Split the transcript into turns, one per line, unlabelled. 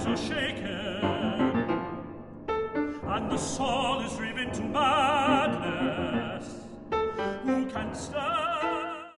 so shaken, and the soul is driven to madness. Who can stand